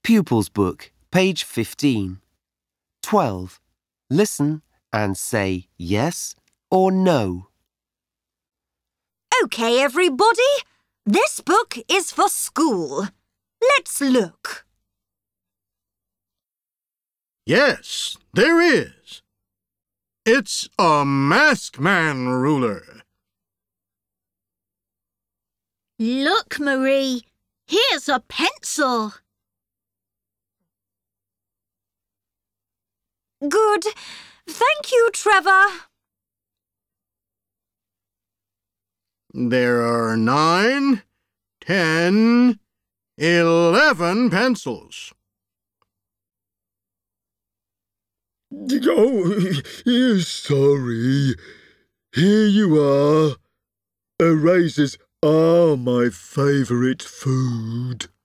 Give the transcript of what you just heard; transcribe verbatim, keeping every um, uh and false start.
Pupils Book, page fifteen. twelve. Listen and say yes or no. OK, everybody. This book is for school. Let's look. Yes, there is. It's a Mask Man ruler. Look, Marie. Here's a pencil. Good. Thank you, Trevor. There are nine, ten, eleven pencils. Oh, sorry. Here you are. Erasers are my favourite food.